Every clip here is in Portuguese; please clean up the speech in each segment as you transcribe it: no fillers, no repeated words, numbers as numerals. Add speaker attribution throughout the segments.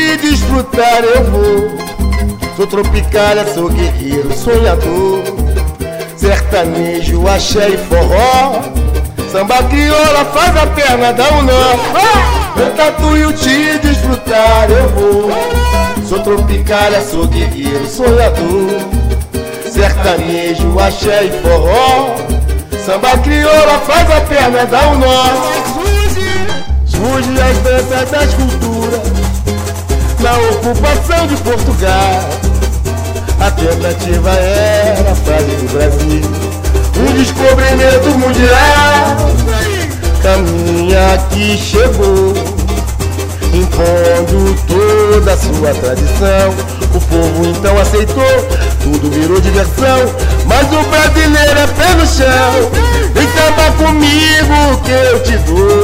Speaker 1: te desfrutar eu vou. Sou tropicália, sou guerreiro, sonhador. Sertanejo, axé e forró. Samba crioula faz a perna dar um nó. Canta tu e te desfrutar eu vou. Sou tropicália, sou guerreiro, sonhador. Sertanejo, axé e forró. Samba crioula faz a perna dar um nó. Surge as danças das culturas na ocupação de Portugal. A tentativa era fazer do Brasil um descobrimento mundial. Caminha que chegou, impondo toda a sua tradição. O povo então aceitou, tudo virou diversão. Mas o brasileiro é pé no chão. Vem cantar comigo que eu te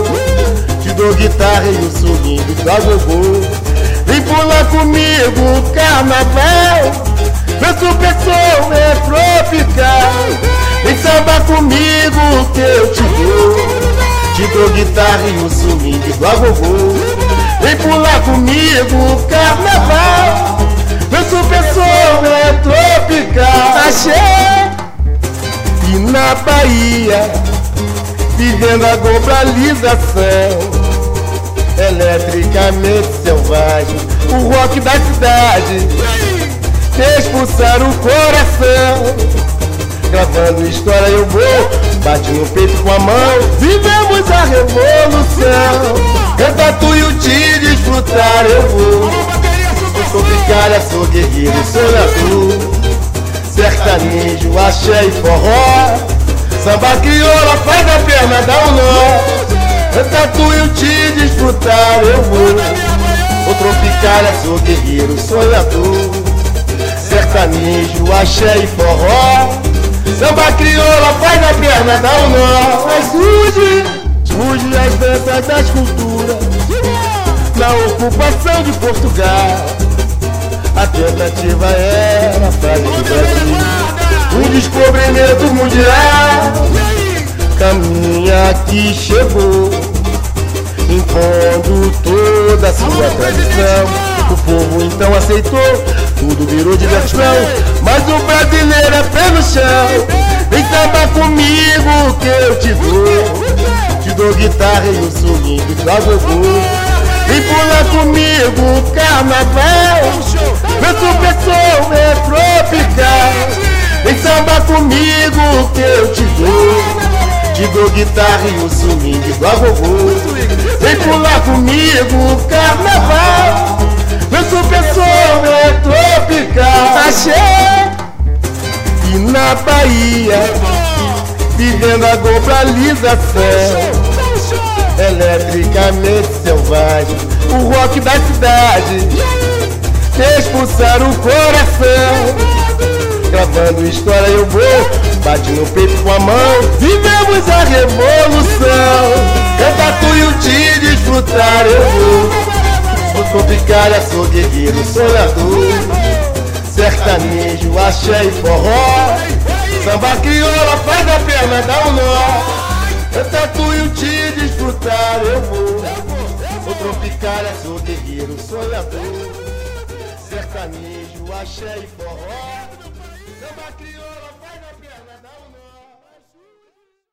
Speaker 1: dou guitarra e o swing do agogô. Vem pular comigo o carnaval. Meu super som é tropical. Vem sambar comigo que eu te dou guitarra e o swing do agogô. Vem pular comigo o carnaval. Meu super som é tropical. Axé. E na Bahia, vivendo a globalização, eletricamente selvagem, o rock da cidade expulsar o coração. Gravando história eu vou, bate no peito com a mão. Vivemos a revolução. Canta tu e o te desfrutar eu vou. Sou tropicália, sou guerreiro, sonhador. Sertanejo, axé e forró. Samba crioula faz a perna dar um nó. Canta tu e o te desfrutar eu vou. Sou tropicália, sou guerreiro, sonhador. Sertanejo, axé e forró. Samba crioula faz a perna dar um nó. Mas surge as danças das culturas na ocupação de Portugal. A tentativa era fazer do Brasil um descobrimento mundial. Caminha que chegou, impondo toda a sua tradição. O povo então aceitou, tudo virou diversão. Mas o brasileiro é pé no chão. Vem sambar comigo que eu te dou guitarra e o swing do agogô. Vem pular comigo o carnaval. Meu super som é tropical. Vem sambar comigo que eu te dou guitarra e o swing do agogô. Vem pular comigo o carnaval. Meu super som é tropical. Axé. E na Bahia, vivendo a globalização, eletricamente selvagem, o rock da cidade expulsar o coração. Gravando história eu vou, bate no peito com a mão. Vivemos a revolução. Canta tu e o te desfrutar eu vou. Sou tropicália, sou guerreiro, sonhador. Sertanejo, axé e forró. Samba crioula faz a perna dar um nó. Canta tu e o te desfrutar eu vou. Sou tropicália, sou guerreiro, sonhador. Sertanejo, axé e forró.